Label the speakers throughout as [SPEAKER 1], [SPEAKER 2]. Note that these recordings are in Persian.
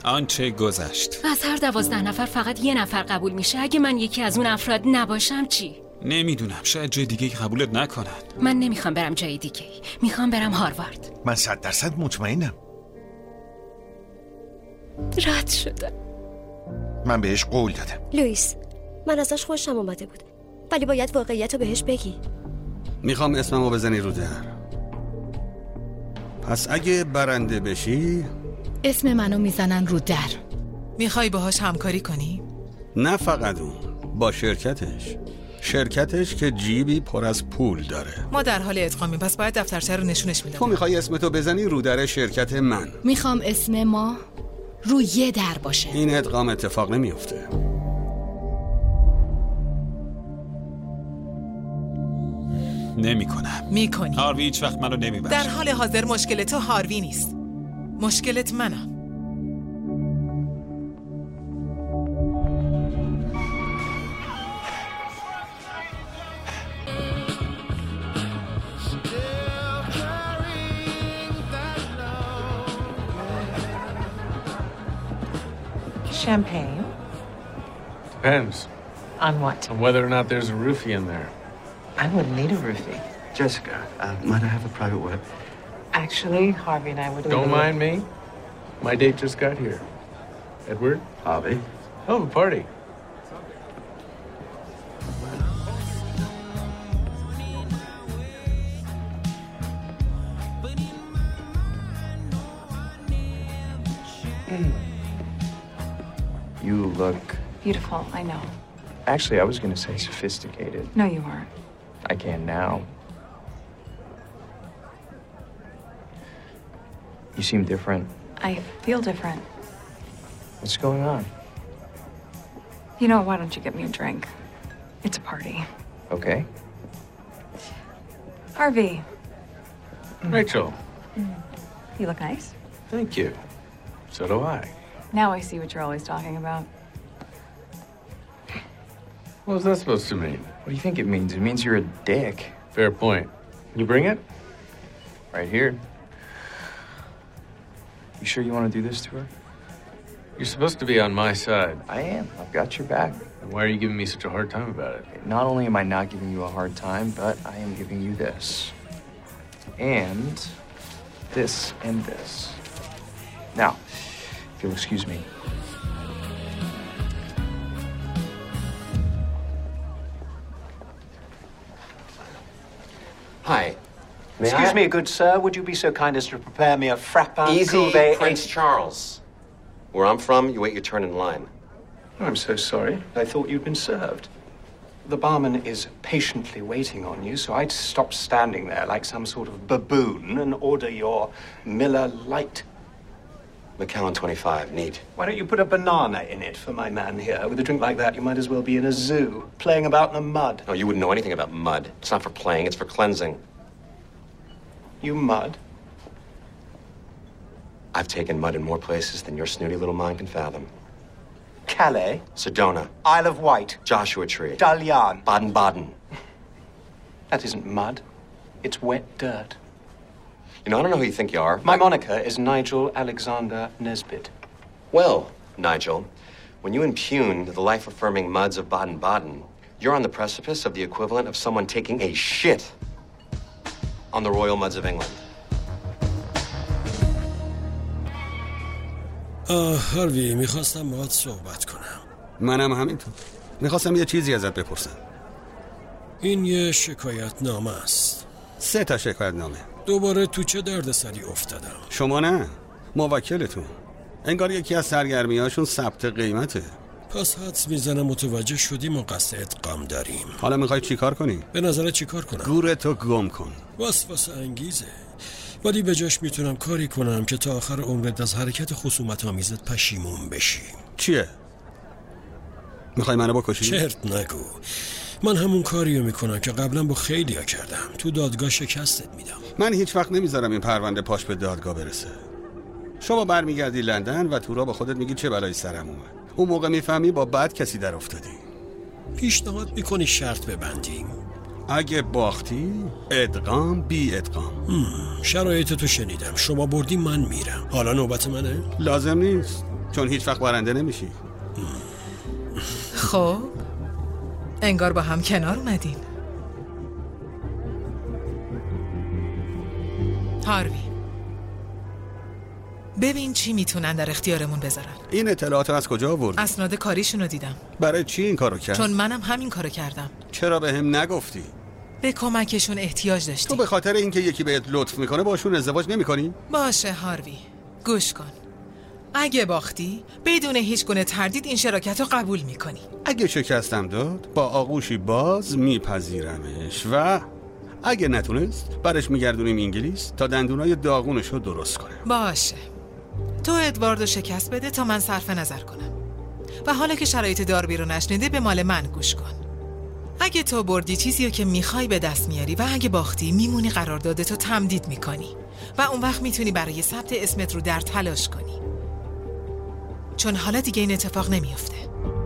[SPEAKER 1] آنچه گذشت.
[SPEAKER 2] از هر 12 نفر فقط 1 نفر قبول میشه. اگه من یکی از اون افراد نباشم چی؟
[SPEAKER 1] نمیدونم، شاید جای دیگه قبولت نکنن.
[SPEAKER 2] من نمیخوام برم جای دیگه، میخوام برم هاروارد.
[SPEAKER 3] من 100% مطمئنم.
[SPEAKER 2] رد شدم.
[SPEAKER 3] من بهش قول دادم.
[SPEAKER 4] لوئیس، من ازش خوشم اومده بود، ولی باید واقعیت رو بهش بگی.
[SPEAKER 5] میخوام اسممو بزنی رو در. پس اگه برنده بشی
[SPEAKER 6] اسم منو میزنن رو در.
[SPEAKER 7] میخوای باهاش همکاری کنی؟
[SPEAKER 5] نه فقط اون، با شرکتش که جیبی پر از پول داره.
[SPEAKER 7] ما در حال ادغامیم، پس باید دفترچه رو نشونش میدم.
[SPEAKER 5] تو میخوای اسمتو بزنی رو در شرکت من.
[SPEAKER 6] میخوام اسم ما روی یه در باشه.
[SPEAKER 5] این ادغام اتفاق نمیفته.
[SPEAKER 1] نمیکنم.
[SPEAKER 7] میکنی.
[SPEAKER 1] هاروی هیچ وقت منو نمیبخشه.
[SPEAKER 7] در حال حاضر مشکل تو هاروی نیست، مشکلت منم.
[SPEAKER 8] Champagne?
[SPEAKER 9] Depends.
[SPEAKER 8] On what?
[SPEAKER 9] On whether or not there's a roofie in there.
[SPEAKER 8] I wouldn't need a roofie.
[SPEAKER 10] Jessica, might I have a private word?
[SPEAKER 8] Actually, Harvey and I would...
[SPEAKER 9] Don't mind me. My date just got here. Edward?
[SPEAKER 10] Harvey?
[SPEAKER 9] Oh, a party.
[SPEAKER 10] You look...
[SPEAKER 8] Beautiful, I know.
[SPEAKER 10] Actually, I was going to say sophisticated.
[SPEAKER 8] No, you aren't.
[SPEAKER 10] I can now. You seem different.
[SPEAKER 8] I feel different.
[SPEAKER 10] What's going on?
[SPEAKER 8] You know, why don't you get me a drink? It's a party.
[SPEAKER 10] Okay.
[SPEAKER 8] Harvey.
[SPEAKER 9] Rachel.
[SPEAKER 8] You look nice.
[SPEAKER 9] Thank you. So do I.
[SPEAKER 8] Now I see what you're always talking about.
[SPEAKER 9] What was that supposed to mean?
[SPEAKER 10] What do you think it means? It means you're a dick.
[SPEAKER 9] Fair point. You bring it?
[SPEAKER 10] Right here. You sure you want to do this to her?
[SPEAKER 9] You're supposed to be on my side.
[SPEAKER 10] I am. I've got your back.
[SPEAKER 9] And why are you giving me such a hard time about it?
[SPEAKER 10] Not only am I not giving you a hard time, but I am giving you this. And this and this. Now, if you'll excuse me.
[SPEAKER 11] Hi.
[SPEAKER 12] Excuse me, good sir. Would you be so kind as to prepare me a frappin?
[SPEAKER 11] Easy, Prince Charles. Where I'm from, you wait your turn in line.
[SPEAKER 12] Oh, I'm so sorry. I thought you'd been served. The barman is patiently waiting on you, so I'd stop standing there like some sort of baboon and order your Miller Lite.
[SPEAKER 11] Macallan 25, neat.
[SPEAKER 12] Why don't you put a banana in it for my man here? With a drink like that, you might as well be in a zoo, playing about in the mud.
[SPEAKER 11] Oh, you wouldn't know anything about mud. It's not for playing, it's for cleansing.
[SPEAKER 12] You mud?
[SPEAKER 11] I've taken mud in more places than your snooty little mind can fathom.
[SPEAKER 12] Calais?
[SPEAKER 11] Sedona.
[SPEAKER 12] Isle of Wight?
[SPEAKER 11] Joshua Tree.
[SPEAKER 12] Dalian?
[SPEAKER 11] Baden-Baden.
[SPEAKER 12] That isn't mud. It's wet dirt.
[SPEAKER 11] You know, I don't know who you think you are.
[SPEAKER 12] My moniker is Nigel Alexander Nesbitt.
[SPEAKER 11] Well, Nigel, when you impugn the life-affirming muds of Baden-Baden, you're on the precipice of the equivalent of someone taking a shit on the royal muds of England.
[SPEAKER 13] هاروی، میخواستم باهات صحبت کنم.
[SPEAKER 5] منم همینطور. میخواستم یه چیزی ازت بپرسم.
[SPEAKER 13] این یه شکایت نامه است.
[SPEAKER 5] 3 تا شکایت نامه.
[SPEAKER 13] دوباره تو چه دردسری افتادم؟
[SPEAKER 5] شما نه، موکلتون. انگار یکی از سرگرمیاشون ثبت قیمته.
[SPEAKER 13] پس حدس میزنم متوجه شدی ما قصد ادغام داریم.
[SPEAKER 5] حالا میخوای چیکار کنی؟
[SPEAKER 13] به نظرت چیکار کنم؟
[SPEAKER 5] گورتو گم کن.
[SPEAKER 13] وسوسه انگیزه، ولی به جاش میتونم کاری کنم که تا آخر عمرت از حرکت خصومت آمیزت پشیمون بشی.
[SPEAKER 5] چیه؟ میخوای منو بکشی؟
[SPEAKER 13] چرت نگو. من همون کاریو میکنم که قبلا با خیلیا کردم. تو دادگاه شکستت میدم.
[SPEAKER 5] من هیچ وقت نمیذارم این پرونده پاش به دادگاه برسه. شما برمیگردی لندن و تو را با خودت میگی چه بلایی سرم اومد. اون موقع میفهمی با بد کسی در افتادی.
[SPEAKER 13] پیشنهاد میکنی شرط ببندیم؟
[SPEAKER 5] اگه باختی ادغام بی ادغام.
[SPEAKER 13] شرایط تو شنیدم. شما بردی من میرم. حالا نوبت منه؟
[SPEAKER 5] لازم نیست. چون هیچ وقت برنده نمیشی.
[SPEAKER 7] خب انگار با هم کنار اومدین. هاروی ببین چی میتونن در اختیارمون بذارن.
[SPEAKER 5] این اطلاعات از کجا آوردی؟
[SPEAKER 7] اسناد کاریشونو دیدم.
[SPEAKER 5] برای چی این کارو کرد؟
[SPEAKER 7] چون منم همین کارو کردم.
[SPEAKER 5] چرا به هم نگفتی؟
[SPEAKER 7] به کمکشون احتیاج داشتی.
[SPEAKER 5] تو به خاطر اینکه یکی بهت لطف میکنه باشون ازدواج نمیکنی؟
[SPEAKER 7] باشه هاروی، گوش کن. اگه باختی بدون هیچ گونه تردید این شراکت رو قبول میکنی.
[SPEAKER 5] اگه شکستم داد با آغوشی باز میپذیرمش و اگه نتونست برش میگردونیم انگلیس تا دندونای داغونش رو درست کنه.
[SPEAKER 7] باشه، تو ادواردو شکست بده تا من صرف نظر کنم و حالا که شرایط داربی رو نشنیده به مال من گوش کن. اگه تو بردی چیزی رو که میخوای به دست میاری و اگه باختی میمونی قراردادتو تمدید میکنی و اون وقت میتونی برای ثبت اسمت رو در تلاش کنی، چون حالا دیگه این اتفاق نمیفته.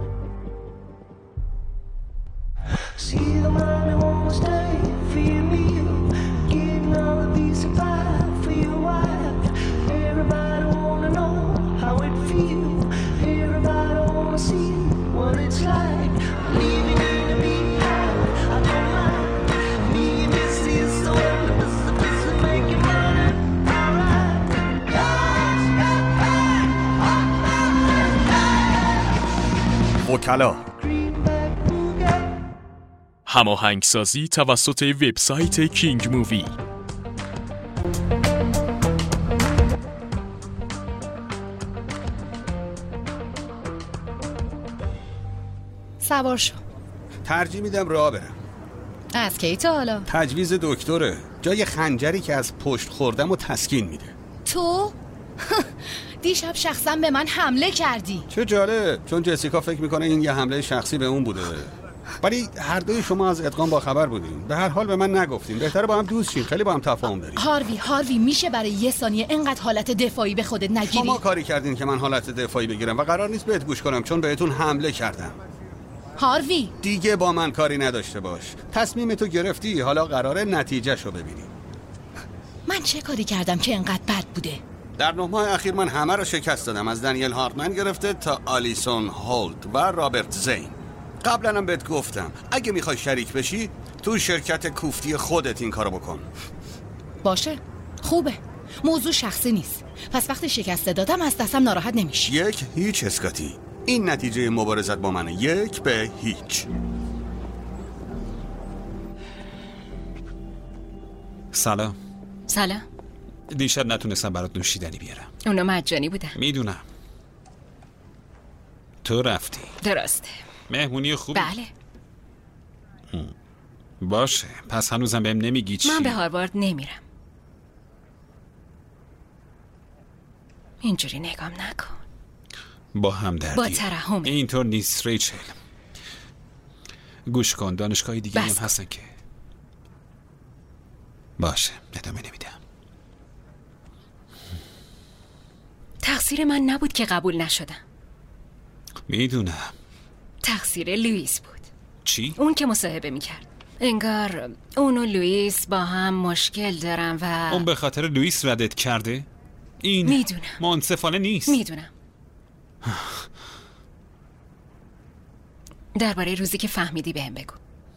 [SPEAKER 5] وکلا
[SPEAKER 14] هماهنگسازی توسط وبسایت کینگ مووی.
[SPEAKER 6] سوار شو.
[SPEAKER 5] ترجیح میدم راه برم.
[SPEAKER 6] از کی تا حالا؟
[SPEAKER 5] تجویز دکتره. جای خنجری که از پشت خوردم و تسکین میده.
[SPEAKER 6] تو؟ دیشب شخصا به من حمله کردی.
[SPEAKER 5] چه جالب، چون جسیکا فکر میکنه این یه حمله شخصی به اون بوده، ولی هر دوی شما از ادغام با خبر بودین. به هر حال به من نگفتین. بهتره با هم دوست شیم، خیلی با هم تفاهم داریم.
[SPEAKER 6] هاروی میشه برای یه ثانیه اینقدر حالت دفاعی به خودت نگیری؟
[SPEAKER 5] شما کاری کردین که من حالت دفاعی بگیرم و قرار نیست بهت گوش کنم چون بهتون حمله کردم.
[SPEAKER 6] هاروی
[SPEAKER 5] دیگه با من کاری نداشته باش. تصمیم تو گرفتی، حالا قراره نتیجهشو ببینی.
[SPEAKER 6] من چه کاری کردم که اینقدر بد بوده؟
[SPEAKER 5] در 9 ماه اخیر من همه رو شکست دادم، از دنیل هارتمن گرفته تا آلیسون هولت و رابرت زین. قبلا هم بهت گفتم اگه میخوای شریک بشی تو شرکت کوفتی خودت این کارو بکن.
[SPEAKER 6] باشه، خوبه، موضوع شخصی نیست. پس وقتی شکست دادم از دستم ناراحت نمیشی.
[SPEAKER 5] 1-0 اسکاتی. این نتیجه مبارزت با منه، 1-0.
[SPEAKER 1] سلام.
[SPEAKER 2] سلام.
[SPEAKER 1] دیشب نتونستم برات نوشیدنی بیارم.
[SPEAKER 2] اونا مجانی بودن.
[SPEAKER 1] میدونم. تو رفتی.
[SPEAKER 2] درسته.
[SPEAKER 1] مهمونی خوبی؟
[SPEAKER 2] بله.
[SPEAKER 1] باشه، پس هنوزم بهم نمیگی چی؟
[SPEAKER 2] من به هاروارد نمیرم. اینجوری نگام نکن.
[SPEAKER 1] با هم دردی.
[SPEAKER 2] با ترحم.
[SPEAKER 1] اینطور نیست ریچل. گوش کن، دانشگاهی دیگه هم هستن که باشه، ادامه نمیدم.
[SPEAKER 2] تقصیر من نبود که قبول نشدم.
[SPEAKER 1] میدونم.
[SPEAKER 2] تقصیر لوئیس بود.
[SPEAKER 1] چی؟
[SPEAKER 2] اون که مصاحبه میکرد. انگار اون و لوئیس با هم مشکل دارن و
[SPEAKER 1] اون به خاطر لوئیس ردت کرده؟ این
[SPEAKER 2] میدونم.
[SPEAKER 1] منصفانه نیست.
[SPEAKER 2] میدونم. درباره روزی که فهمیدی بهم بگو.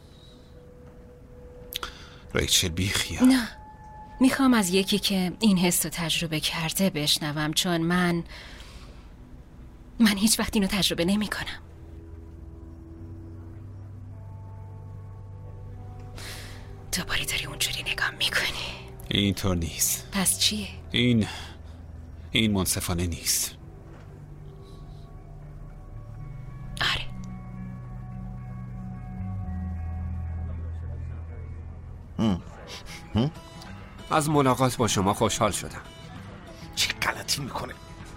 [SPEAKER 1] ریچل بیخیال.
[SPEAKER 2] نه، میخوام از یکی که این حس رو تجربه کرده بشنوم، چون من هیچ وقت اینو تجربه نمی کنم. دوباره داری اونجوری نگاه میکنی.
[SPEAKER 1] اینطور نیست.
[SPEAKER 2] پس چیه؟
[SPEAKER 1] این منصفانه نیست.
[SPEAKER 2] آره.
[SPEAKER 15] از ملاقات با شما خوشحال شدم.
[SPEAKER 3] چه غلطی میکنه؟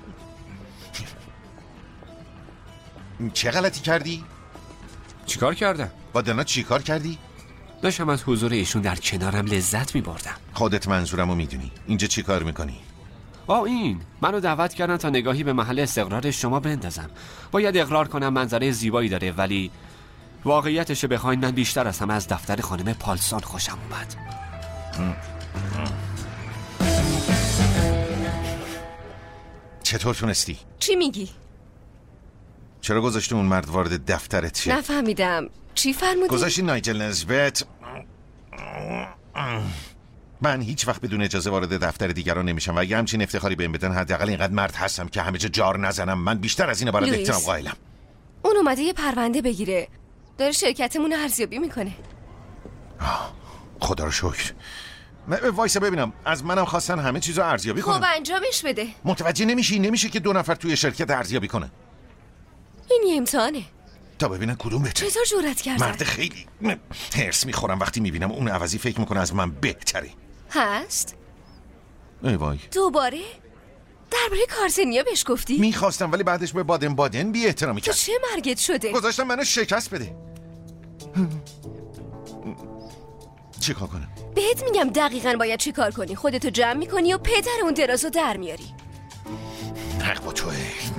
[SPEAKER 3] چه غلطی کردی؟
[SPEAKER 15] چیکار کردم؟
[SPEAKER 3] با دنا چیکار کردی؟
[SPEAKER 15] داشتم از حضور ایشون در کنارم لذت میبردم.
[SPEAKER 3] خودت منظورمو میدونی. اینجا چیکار میکنی؟
[SPEAKER 15] منو دعوت کردن تا نگاهی به محل استقرار شما بندازم. باید اقرار کنم منظره زیبایی داره، ولی واقعیتشو بخواین من بیشتر از همه از دفتر خانم پالسون خوشم اومد.
[SPEAKER 3] چطور تونستی؟
[SPEAKER 4] چی میگی؟
[SPEAKER 3] چرا گذاشتی اون مرد وارد دفترت شه؟
[SPEAKER 4] نفهمیدم چی فرمودی؟
[SPEAKER 3] گذاشتی نایجل نسبت. من هیچ وقت بدون اجازه وارد دفتر دیگران نمیشم و اگه همچین افتخاری بهم بدن حداقل اینقدر مرد هستم که همه جا جار نزنم. من بیشتر از اینو برات احترام قائلم.
[SPEAKER 4] اون اومده یه پرونده بگیره، داره شرکتمون رو ارزیابی میکنه.
[SPEAKER 3] خدا رو شکر. وایسا ببینم، از منم خواستن همه چیزو ارزیابی کنم.
[SPEAKER 4] خب انجامش بده.
[SPEAKER 3] متوجه نمیشه که 2 نفر توی شرکت ارزیابی کنه.
[SPEAKER 4] این یه امتحانه
[SPEAKER 3] تا ببینن کدوم بهتره.
[SPEAKER 4] چطور جرأت کردن؟
[SPEAKER 3] مرد خیلی هرس میخورم وقتی میبینم اون عوضی فکر میکنه از من بهتره.
[SPEAKER 4] هست؟
[SPEAKER 3] ای وای.
[SPEAKER 4] دوباره؟ درباره کارزنیا بهش گفتی؟
[SPEAKER 3] میخواستم ولی بعدش به بادن بی احترامی کرد.
[SPEAKER 4] تو چه مرگت شده؟
[SPEAKER 3] گذاشتم منو شکست بده. چی کار کنم؟
[SPEAKER 4] بهت میگم دقیقاً باید چی کار کنی. خودتو جمع میکنی و پدر اون درازو در میاری.
[SPEAKER 3] حق با توه.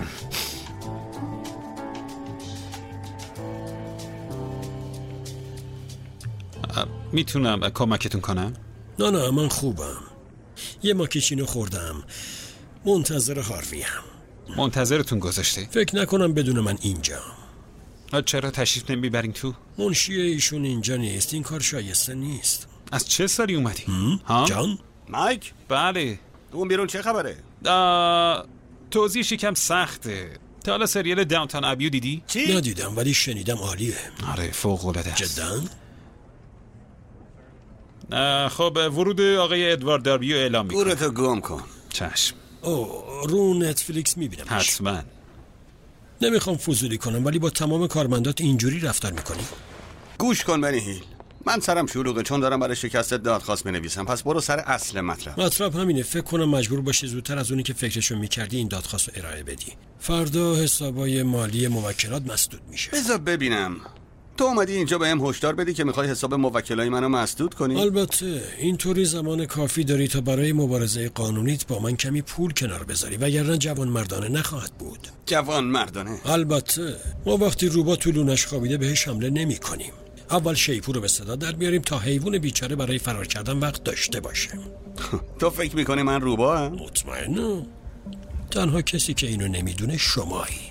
[SPEAKER 1] میتونم کمکتون کنم؟
[SPEAKER 13] نه من خوبم. یه ماکیچینو خوردم. منتظر هارویم.
[SPEAKER 1] منتظرتون گذاشته؟
[SPEAKER 13] فکر نکنم بدون من اینجا.
[SPEAKER 1] چرا تشریف نمیبرین تو؟
[SPEAKER 13] منشی ایشون اینجا نیست. این کار شایسته نیست.
[SPEAKER 1] از چه سالی اومدی؟
[SPEAKER 13] جان؟
[SPEAKER 5] مایک؟
[SPEAKER 1] بله.
[SPEAKER 5] اون بیرون چه خبره؟
[SPEAKER 1] توضیحش یکم سخته. تا حالا سریال داونتاون ابیو دیدی؟
[SPEAKER 5] چی؟
[SPEAKER 13] ندیدم ولی شنیدم عالیه.
[SPEAKER 1] آره فوق العاده است.
[SPEAKER 13] جداً؟
[SPEAKER 1] خب ورود آقای ادوارد داربیو اعلام میکنم.
[SPEAKER 5] گورتو گم کن.
[SPEAKER 1] چشم.
[SPEAKER 13] رو نتفلیکس میبینم.
[SPEAKER 1] حتما.
[SPEAKER 13] نمیخوام فضولی کنم ولی با تمام کارمندات اینجوری رفتار میکنی؟
[SPEAKER 5] گوش کن بنی هیل. من سرم شلوغه چون دارم برای شکستت دادخواست بنویسم. پس برو سر اصل مطلب
[SPEAKER 13] همینه. فکر کنم مجبور باشی زودتر از اونی که فکرشو میکردی این دادخواست رو ارائه بدی. فردا حسابای مالی موکلات مسدود میشه.
[SPEAKER 5] بذار ببینم. تو اومدی اینجا بهم هشدار بدی که میخوای حساب موکلای منو مسدود کنی؟
[SPEAKER 13] البته اینطوری زمان کافی داری تا برای مبارزه قانونیت با من کمی پول کنار بذاری وگرنه جوان مردانه نخواهد بود.
[SPEAKER 5] جوان مردانه؟
[SPEAKER 13] البته ما وقتی روبا تو لونش خوابیده بهش حمله نمی کنیم. اول شیپور رو به صدا در میاریم تا حیوان بیچاره برای فرار کردن وقت داشته باشه.
[SPEAKER 5] تو فکر میکنی من روبا هم؟
[SPEAKER 13] مطمئنم. تنها کسی که اینو نمیدونه شمایی.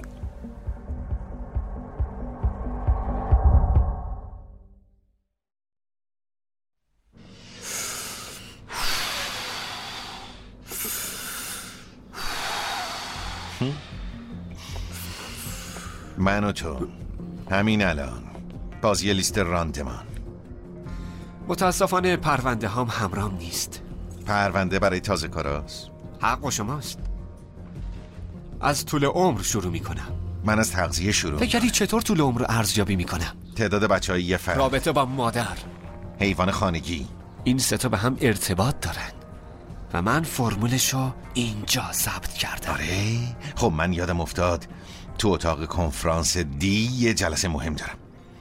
[SPEAKER 3] من و تو همین الان بازی لیست راندمان.
[SPEAKER 15] متاسفانه پرونده هم همرام نیست.
[SPEAKER 3] پرونده برای تازه کاراست؟
[SPEAKER 15] حق شماست. از طول عمر شروع میکنم.
[SPEAKER 3] من از تغذیه شروع.
[SPEAKER 15] فکری چطور طول عمر رو ارزیابی میکنم؟
[SPEAKER 3] تعداد بچه‌های یه فرد،
[SPEAKER 15] رابطه با مادر،
[SPEAKER 3] حیوان خانگی.
[SPEAKER 15] این سه تا به هم ارتباط دارن و من فرمولشو اینجا ثبت کردم.
[SPEAKER 3] آره؟ خب من یادم افتاد تو اتاق کنفرانس دی یه جلسه مهم دارم.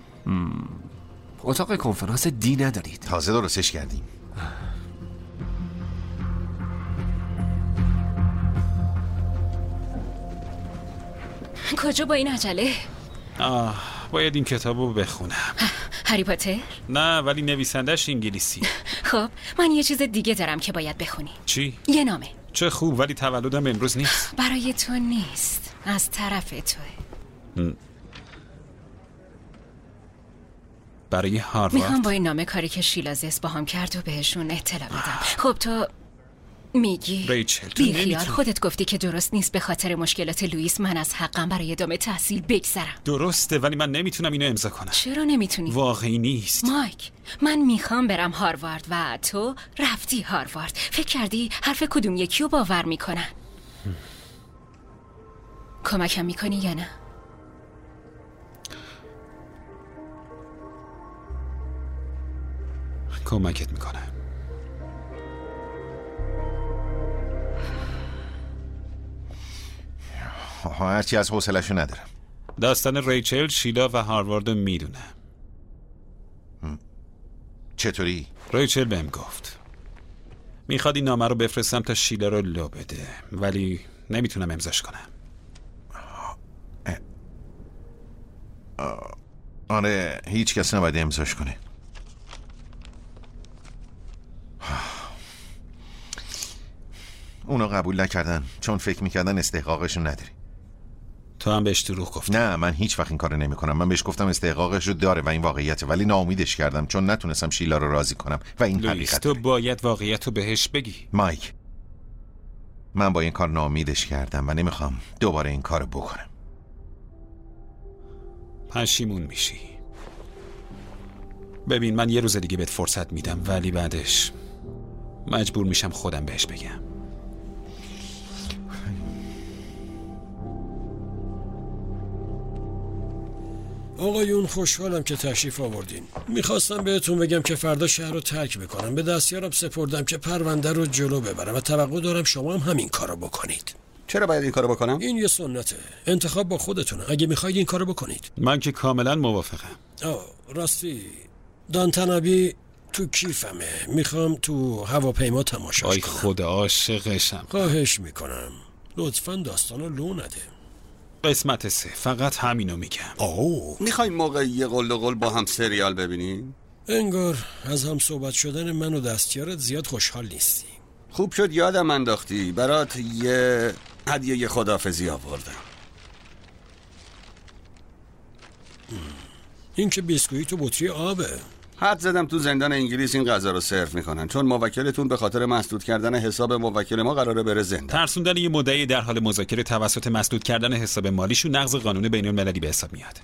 [SPEAKER 15] اتاق کنفرانس دی ندارید؟
[SPEAKER 3] تازه درستش کردیم.
[SPEAKER 2] کجا با این عجله؟
[SPEAKER 1] باید این کتابو بخونم.
[SPEAKER 2] هری پاتر؟
[SPEAKER 1] نه ولی نویسندش انگلیسی.
[SPEAKER 2] خب من یه چیز دیگه دارم که باید بخونی.
[SPEAKER 1] چی؟
[SPEAKER 2] یه نامه.
[SPEAKER 1] چه خوب ولی تولدم امروز نیست.
[SPEAKER 2] برای تو نیست، از طرف توه.
[SPEAKER 1] برای هاروارد.
[SPEAKER 2] میخوام با این نامه کاری که شیلا زیس با هم کرد و بهشون اطلاع بدم. خب تو میگی
[SPEAKER 1] ریچل تو
[SPEAKER 2] بیخیال، خودت گفتی که درست نیست به خاطر مشکلات لوئیس من از حقم برای ادامه تحصیل بگذرم.
[SPEAKER 1] درسته ولی من نمیتونم اینو امضا کنم.
[SPEAKER 2] چرا نمیتونی؟
[SPEAKER 1] واقعی نیست.
[SPEAKER 2] مایک، من میخوام برم هاروارد و تو رفتی هاروارد. فکر کردی حرف کدوم یکی رو باور میکنن؟ کمکم میکنی یا نه؟
[SPEAKER 1] کمکت میکنم.
[SPEAKER 3] هرچی از حوصله‌شو ندارم.
[SPEAKER 1] داستان ریچل، شیلا و هاروارد رو میدونه.
[SPEAKER 3] چطوری؟
[SPEAKER 1] ریچل بهم گفت میخواد این نامه رو بفرستم تا شیلا رو لو بده ولی نمیتونم امضاش کنم.
[SPEAKER 3] آره هیچ کس نباید امضاش کنه. اونا قبول نکردن چون فکر میکردن استحقاقشون نداری.
[SPEAKER 1] تو هم بهش دروغ گفتی.
[SPEAKER 3] نه، من هیچ وقت این کارو نمی‌کنم. من بهش گفتم استحقاقش رو داره و این واقعیته، ولی ناامیدش کردم چون نتونستم شیلا رو راضی کنم و این حقیقت.
[SPEAKER 1] تو باید واقعیت رو بهش بگی.
[SPEAKER 3] مایک، من با این کار ناامیدش کردم و نمیخوام دوباره این کارو بکنم.
[SPEAKER 1] پشیمون میشی. ببین، من یه روز دیگه بهت فرصت میدم، ولی بعدش مجبور میشم خودم بهش بگم.
[SPEAKER 13] آقایون، خوشحالم که تشریف آوردین. میخواستم بهتون بگم که فردا شهر رو ترک میکنم. به دستیارم سپردم که پرونده رو جلو ببرم و توقع دارم شما هم همین کارو بکنید.
[SPEAKER 5] چرا باید این کارو بکنم؟
[SPEAKER 13] این یه سنته. انتخاب با خودتونه. اگه میخواید این کارو بکنید.
[SPEAKER 1] من که کاملا موافقم.
[SPEAKER 13] راستی دانتنابی تو کیفمه. میخوام تو هواپیما تماشاش کنم.
[SPEAKER 1] آی خدا، عاشقشم.
[SPEAKER 13] خواهش میکنم لطفاً داستانو لو نده.
[SPEAKER 1] قسمت 3 فقط همینو میگم.
[SPEAKER 5] میخواین موقع یه قل و قل با هم سریال ببینیم؟
[SPEAKER 13] انگار از هم صحبت شدن من و دستیارت زیاد خوشحال نیستی.
[SPEAKER 5] خوب شد یادم انداختی. برات یه هدیه خداحافظی آوردم.
[SPEAKER 13] این که بیسکویت و بطری آبه.
[SPEAKER 5] حد زدم تو زندان انگلیس این غذا رو سرو میکنن، چون موکلتون به خاطر مسدود کردن حساب موکل ما قراره بره زندان.
[SPEAKER 1] ترسوندن یه مدعی در حال مذاکره توسط مسدود کردن حساب مالیشون نقض قانون بین المللی به حساب میاد.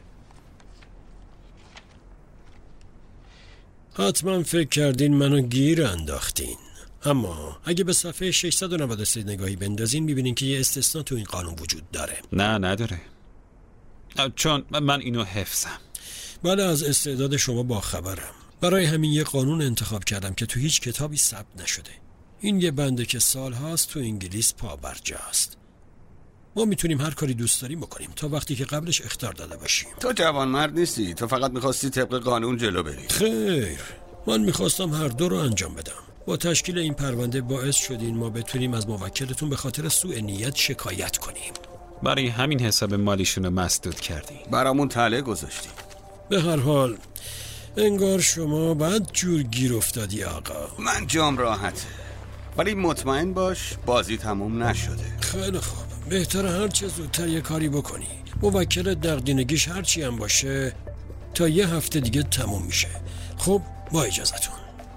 [SPEAKER 13] حتما فکر کردین منو گیر انداختین، اما اگه به صفحه 693 نگاهی بندازین میبینین که یه استثناء تو این قانون وجود داره.
[SPEAKER 1] نه نداره، چون من اینو حفظم.
[SPEAKER 13] بله، از استعداد شما باخبرم. برای همین یه قانون انتخاب کردم که تو هیچ کتابی ثبت نشده. این یه بنده که سالهاست تو انگلیس پابرجاست. ما میتونیم هر کاری دوست داریم بکنیم تا وقتی که قبلش اخطار داده باشیم.
[SPEAKER 5] تو جوانمرد نیستی، تو فقط میخواستی طبق قانون جلو بری.
[SPEAKER 13] خیر، من میخواستم هر دو رو انجام بدم. با تشکیل این پرونده باعث شدین ما بتونیم از موکلتون به خاطر سوء نیت شکایت کنیم.
[SPEAKER 1] برای همین حساب مالیشون رو مسدود کردی.
[SPEAKER 5] برامون تله گذاشتی.
[SPEAKER 13] به هر حال انگار شما بد جور گیر افتادی آقا.
[SPEAKER 5] من جام راحته، ولی مطمئن باش بازی تموم نشده.
[SPEAKER 13] خیلی خوب، بهتره هر چه زودتر یه کاری بکنی. موکل دغدینگیش هرچی هم باشه تا یه هفته دیگه تموم میشه. خب با اجازتون.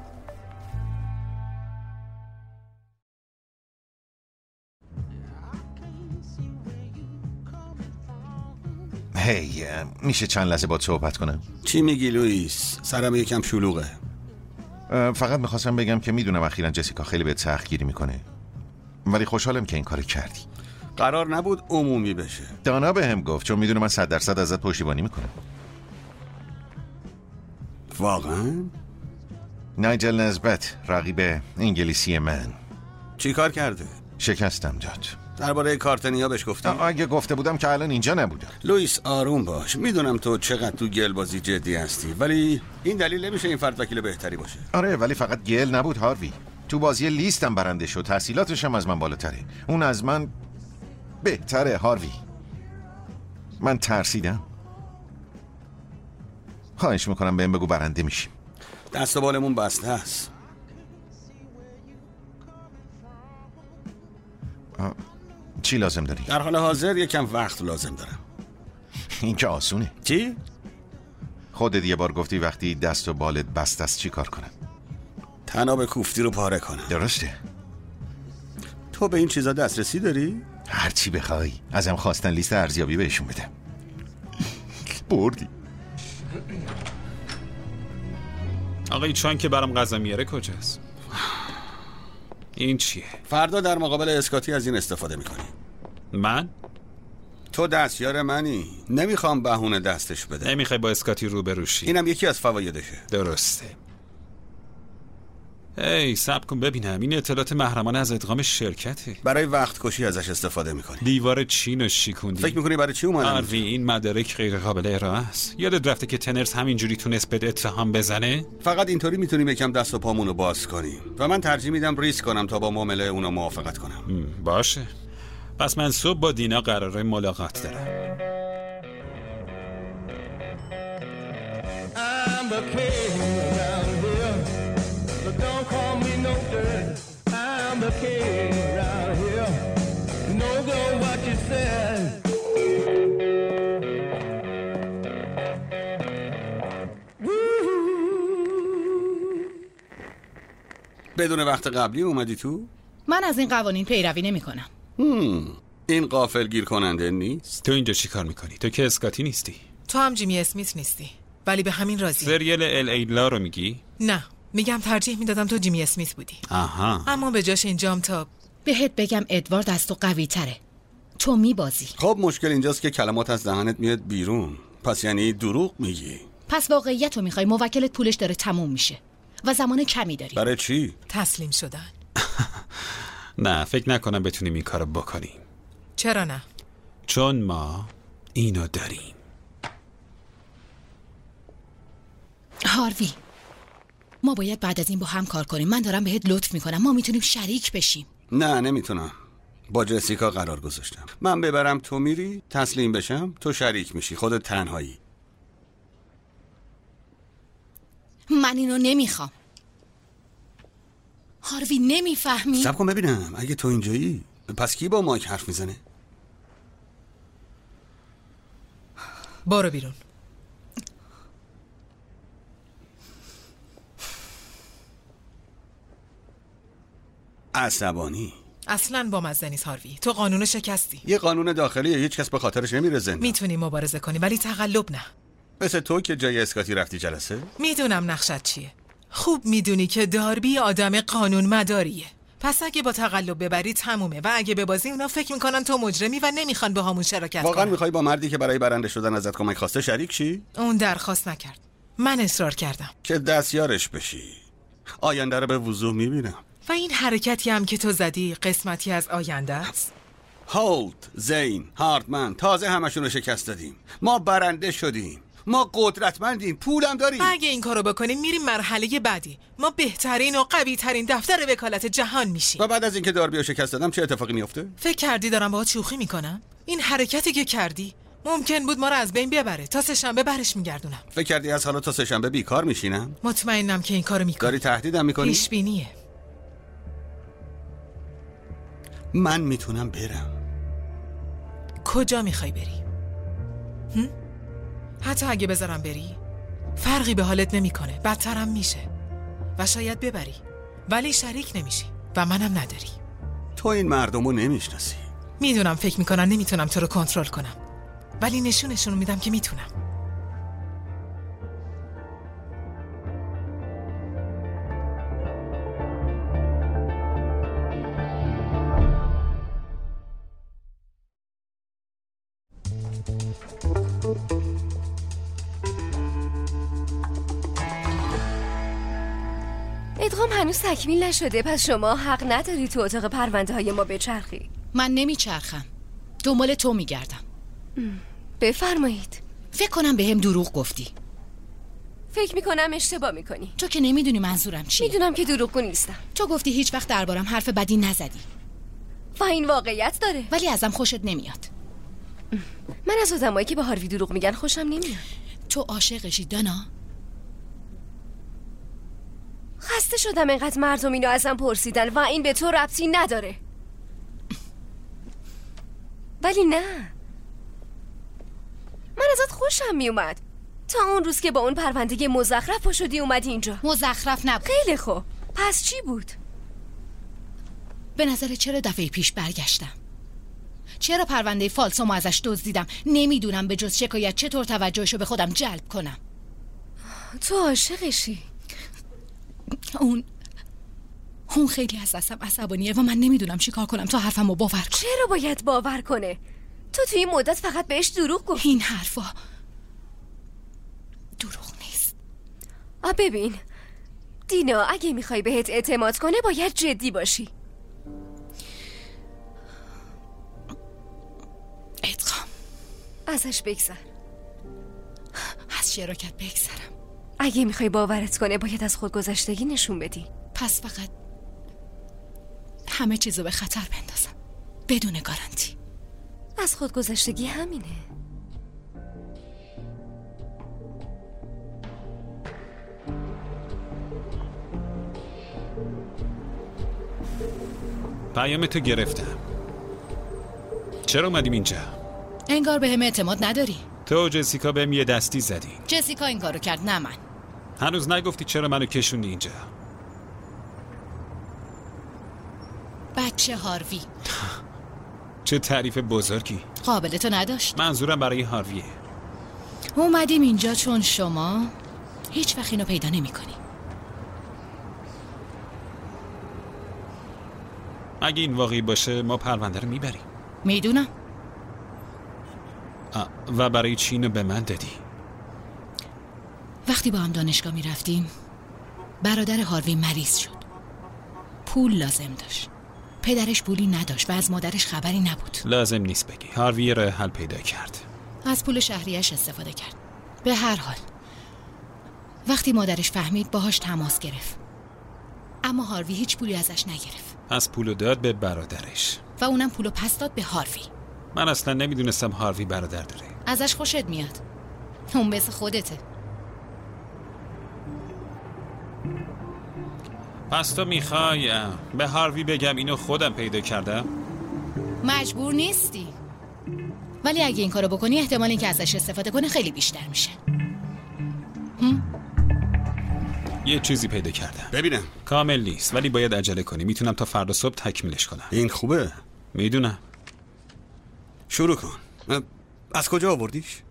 [SPEAKER 3] هی، میشه چند لحظه باهات صحبت کنم؟
[SPEAKER 5] چی میگی لوئیس؟ سرم یکم شلوغه.
[SPEAKER 3] فقط میخواستم بگم که میدونم اخیراً جسیکا خیلی بهت سختگیری میکنه، ولی خوشحالم که این کارو کردی.
[SPEAKER 5] قرار نبود عمومی بشه.
[SPEAKER 3] دانا بهم گفت، چون میدونه من 100% ازت پشتیبانی میکنم.
[SPEAKER 5] واقعا؟
[SPEAKER 3] نایجل نسبت، رقیب انگلیسی من.
[SPEAKER 5] چی کار کرده؟
[SPEAKER 3] شکستم داد.
[SPEAKER 5] درباره کارتنیا بهش گفتی؟
[SPEAKER 3] اگه گفته بودم که الان اینجا نبودم.
[SPEAKER 5] لوئیس آروم باش. میدونم تو چقدر تو گل بازی جدی هستی، ولی این دلیل نمیشه این فرد وکیل بهتری باشه.
[SPEAKER 3] آره، ولی فقط گل نبود هاروی. تو بازی لیستم برنده شد. تحصیلاتش هم از من بالاتره. اون از من بهتره هاروی. من ترسیدم. خواهش میکنم بهم بگو برنده میشیم.
[SPEAKER 5] دست و بالمون بسته است.
[SPEAKER 3] چی لازم داری؟
[SPEAKER 5] در حال حاضر یکم وقت لازم دارم.
[SPEAKER 3] این که آسونه.
[SPEAKER 5] چی؟
[SPEAKER 3] خودت یه بار گفتی وقتی دست و بالت بسته است چی کار کنم؟
[SPEAKER 5] تناب کوفتی رو پاره کنم.
[SPEAKER 3] درسته.
[SPEAKER 5] تو به این چیزا دسترسی داری؟
[SPEAKER 3] هر چی بخوای. ازم خواستن لیست ارزیابی بهشون بدم. بردی.
[SPEAKER 1] آقای چان که برام غذا میاره کجاست؟ این چیه؟
[SPEAKER 5] فردا در مقابل اسکاتی از این استفاده میکنی.
[SPEAKER 1] من؟
[SPEAKER 5] تو دستیار منی. نمیخوام بهونه دستش بده.
[SPEAKER 1] نمیخوای با اسکاتی روبروشی؟
[SPEAKER 5] اینم یکی از فوایدشه.
[SPEAKER 1] درسته. ای صبر کن ببینم، این اطلاعات محرمانه از ادغام شرکته.
[SPEAKER 5] برای وقت کشی ازش استفاده میکنی.
[SPEAKER 1] دیوار چین رو شیکوندی.
[SPEAKER 5] فکر میکنی برای چی اومدن؟
[SPEAKER 1] آروی، این مدارک غیر قابل ارائه است. یادت رفته که تنرز همینجوری تونست بده اتهام بزنه؟
[SPEAKER 5] فقط اینطوری میتونیم یکم دست و پامونو باز کنیم و من ترجیح میدم ریسک کنم تا با معامله اونو موافقت کنم.
[SPEAKER 1] باشه. پس من صبح با دینا قراره ملاقات دارم.
[SPEAKER 16] Don't call me no dirt. I'm the king around here. No go what you said.
[SPEAKER 5] بدون وقت قبلی اومدی تو؟
[SPEAKER 6] من از این قوانین پیروی نمی‌کنم.
[SPEAKER 5] این غافلگیر کننده نیست.
[SPEAKER 1] تو اینجا چی کار میکنی؟ تو که اسکاتی نیستی.
[SPEAKER 7] تو هم جیمی اسمیت نیستی، ولی به همین راضی.
[SPEAKER 1] سریال ال ایلا رو میگی؟
[SPEAKER 7] نه، میگم ترجیح میدادم تو جیمی اسمیت بودی.
[SPEAKER 1] آها.
[SPEAKER 7] اما به جاش اینجام تا
[SPEAKER 6] بهت بگم ادوارد از تو قوی تره. تو میبازی.
[SPEAKER 5] خب مشکل اینجاست که کلمات از دهنت میاد بیرون. پس یعنی دروغ میگی.
[SPEAKER 6] پس واقعیت رو میخوای. موکلت پولش داره تموم میشه و زمان کمی داری.
[SPEAKER 5] برای چی؟
[SPEAKER 7] تسلیم شدن.
[SPEAKER 1] نه، فکر نکنم بتونیم این کارو بکنیم.
[SPEAKER 7] چرا نه؟
[SPEAKER 1] چون ما اینو داریم.
[SPEAKER 6] هاروی، ما باید بعد از این با هم کار کنیم. من دارم بهت لطف میکنم. ما میتونیم شریک بشیم.
[SPEAKER 5] نه نمیتونم. با جسیکا قرار گذاشتم. من ببرم تو میری، تسلیم بشم، تو شریک میشی، خودت تنهایی.
[SPEAKER 6] من اینو نمیخوام. هاروی نمیفهمی؟
[SPEAKER 5] صبر کن ببینم. اگه تو اینجایی پس کی با مایک حرف میزنه؟
[SPEAKER 7] برو بیرون.
[SPEAKER 5] عصبانی.
[SPEAKER 7] اصلاً با مزه نیست هاروی. تو قانون شکستی.
[SPEAKER 5] یه قانون داخلیه، هیچ کس به خاطرش نمیره زندان.
[SPEAKER 7] میتونی مبارزه کنی ولی تقلب نه.
[SPEAKER 5] مثل تو که جای اسکاتی رفتی جلسه؟
[SPEAKER 7] میدونم نقشت چیه. خوب میدونی که داربی آدم قانون مداریه. پس اگه با تقلب ببری تمومه و اگه ببازی اونا فکر میکنن تو مجرمی و نمیخوان با همون شراکت کنن.
[SPEAKER 5] واقعا میخوای با مردی که برای برنده شدن ازت کمک خواسته شریک شی؟
[SPEAKER 7] اون درخواست نکرد. من اصرار کردم
[SPEAKER 5] که دستیارش بشی. آینده رو به وضوح میبینم.
[SPEAKER 7] و این حرکتی هم که تو زدی قسمتی از آینده است.
[SPEAKER 5] هولت، زین، هاردمن تازه همشون رو شکست دادیم. ما برنده شدیم. ما قدرتمندیم، پولم داریم.
[SPEAKER 7] اگه این کارو بکنیم میریم مرحله بعدی. ما بهترین و قوی ترین دفتر وکالت جهان میشیم.
[SPEAKER 5] و بعد از اینکه داربی رو شکست دادم چه اتفاقی میفته؟
[SPEAKER 7] فکر کردی دارم باهات شوخی میکنم؟ این حرکتی که کردی ممکن بود ما رو از بین ببره. تا سه‌شنبه برش میگردونم.
[SPEAKER 5] فکر کردی از حالا تا سه‌شنبه بیکار میشینم؟
[SPEAKER 7] مطمئنم که این کارو میکنی.
[SPEAKER 5] داری تهدیدم میکنی؟
[SPEAKER 7] پیش بینیه.
[SPEAKER 5] من میتونم برم.
[SPEAKER 7] کجا میخوای بری؟ حتی اگه بذارم بری فرقی به حالت نمیکنه، بدترم میشه و شاید ببری ولی شریک نمیشی و منم نداری.
[SPEAKER 5] تو این مردمو نمیشناسی.
[SPEAKER 7] میدونم فکر میکنن نمیتونم تو رو کنترل کنم ولی نشونشون میدم که میتونم.
[SPEAKER 4] ادغام هنوز تکمیل نشده، پس شما حق نداری تو اتاق پرونده های ما بچرخی.
[SPEAKER 6] من نمیچرخم، دنبال تو میگردم.
[SPEAKER 4] بفرمایید.
[SPEAKER 6] فکر کنم بهم دروغ گفتی.
[SPEAKER 4] فکر میکنم اشتباه میکنی.
[SPEAKER 6] تو که نمیدونی منظورم چیه.
[SPEAKER 4] میدونم که دروغگو نیستم.
[SPEAKER 6] تو گفتی هیچ وقت دربارم حرف بدی نزدی
[SPEAKER 4] و این واقعیت داره.
[SPEAKER 6] ولی ازم خوشت نمیاد.
[SPEAKER 4] من از آدمایی که به هاروی دروغ میگن خوشم نمیاد.
[SPEAKER 6] تو عاشقشی دانا؟
[SPEAKER 4] خسته شدم اینقدر مردم اینو ازم پرسیدن و این به تو ربطی نداره. ولی نه، من ازت خوشم میومد تا اون روز که با اون پرونده مزخرف پا شدی اومدی اینجا.
[SPEAKER 6] مزخرف نبود.
[SPEAKER 4] خیلی خوب، پس چی بود؟
[SPEAKER 6] به نظر چرا دفعه پیش برگشتم؟ چرا پرونده فالسومو ازش دزدیدم؟ نمیدونم به جز شکایت چطور توجهشو به خودم جلب کنم.
[SPEAKER 4] تو عاشقشی؟
[SPEAKER 6] اون خیلی از دستم عصبانیه و من نمیدونم چی کار کنم تا حرفمو باور کنم.
[SPEAKER 4] چرا باید باور کنه؟ تو توی این مدت فقط بهش دروغ گفتی.
[SPEAKER 6] این حرفا دروغ نیست.
[SPEAKER 4] ببین دینا، اگه میخوای بهت اعتماد کنه باید جدی باشی.
[SPEAKER 6] ادغام،
[SPEAKER 4] ازش بگذر.
[SPEAKER 6] از شراکت بگذرم.
[SPEAKER 4] اگه میخوای باورت کنه باید از خودگذشتگی نشون بدی.
[SPEAKER 6] پس فقط همه چیزو به خطر بندازم بدون گارانتی.
[SPEAKER 4] از خودگذشتگی همینه.
[SPEAKER 1] پیامتو گرفتم. چرا اومدیم اینجا؟
[SPEAKER 6] انگار بهم اعتماد نداری.
[SPEAKER 1] تو و جسیکا بهم یه دستی زدی.
[SPEAKER 6] جسیکا این کارو کرد، نه من.
[SPEAKER 1] هنوز نگفتی چرا منو کشوندی اینجا.
[SPEAKER 6] بچه هاروی.
[SPEAKER 1] چه تعریف بزرگی.
[SPEAKER 6] قابلتو نداشت.
[SPEAKER 1] منظورم برای هارویه.
[SPEAKER 6] اومدیم اینجا چون شما هیچ وقت اینو پیدا نمی کنی.
[SPEAKER 1] اگه این واقعی باشه ما پرونده رو میبریم.
[SPEAKER 6] میدونم.
[SPEAKER 1] و برای چی اینو به من دادی؟
[SPEAKER 6] وقتی با هم دانشگاه میرفتیم برادر هاروی مریض شد. پول لازم داشت. پدرش پولی نداشت و از مادرش خبری نبود.
[SPEAKER 1] لازم نیست بگی. هاروی راه حل پیدا کرد.
[SPEAKER 6] از پول شهریش استفاده کرد. به هر حال وقتی مادرش فهمید باهاش تماس گرفت، اما هاروی هیچ پولی ازش نگرفت.
[SPEAKER 1] از پولو داد به برادرش
[SPEAKER 6] و اونم پولو پس داد به هاروی.
[SPEAKER 1] من اصلا نمیدونستم هاروی برادر داره.
[SPEAKER 6] ازش خوشت میاد. اون مثل خودته.
[SPEAKER 1] پس تو میخوای به هاروی بگم اینو خودم پیدا کردم؟
[SPEAKER 6] مجبور نیستی، ولی اگه این کارو بکنی احتمال اینکه ازش استفاده کنه خیلی بیشتر میشه.
[SPEAKER 1] یه چیزی پیدا کردم.
[SPEAKER 5] ببینم.
[SPEAKER 1] کامل نیست ولی باید عجله کنی. میتونم تا فردا صبح تکمیلش کنم.
[SPEAKER 5] این خوبه.
[SPEAKER 1] میدونم.
[SPEAKER 5] شروع کن. از کجا آوردیش؟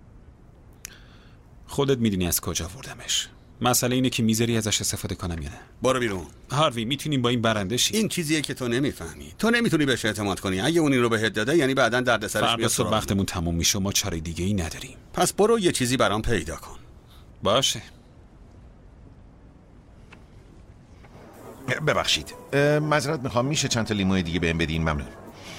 [SPEAKER 1] خودت میدونی از کجا آوردمش. مسئله اینه که میذاری ازش استفاده کنم یا نه.
[SPEAKER 5] برو بیرون.
[SPEAKER 1] هاروی میتونیم با این برنده شیم.
[SPEAKER 5] این چیزیه که تو نمیفهمی. تو نمیتونی بهش اعتماد کنی. اگه اون این رو بهت داده یعنی بعداً دردسرش میاد.
[SPEAKER 1] فردا صبح وقتمون تموم میشه و ما چاره دیگه ای نداریم.
[SPEAKER 5] پس برو یه چیزی برام پیدا کن.
[SPEAKER 1] باشه.
[SPEAKER 3] ببخشید معذرت میخوام، میشه چند تا لیمو دیگه بهم بدین؟ ممنون.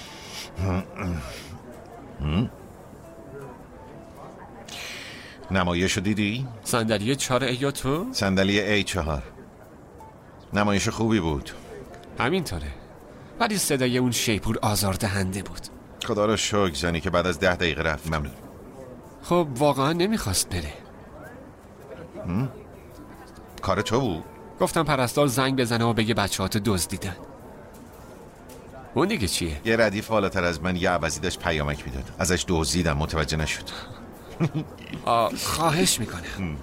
[SPEAKER 3] نمایشو دیدی؟
[SPEAKER 15] صندلی 4A یا تو؟
[SPEAKER 3] صندلی A4. نمایش خوبی بود.
[SPEAKER 15] همینطوره، ولی صدای اون شیپور آزاردهنده بود.
[SPEAKER 3] خدا رو شکر زنی که بعد از 10 دقیقه رفت. ممنون.
[SPEAKER 15] خب واقعا نمیخواست بره.
[SPEAKER 3] کار تو بود؟
[SPEAKER 15] گفتم پرستار زنگ بزنه و بگه بچه‌هات دزدیدن. اون دیگه چیه؟
[SPEAKER 3] یه ردیف بالاتر از من یه عوضی داشت پیامک میداد. ازش دزدیدم، متوجه نشد.
[SPEAKER 15] خواهش میکنم.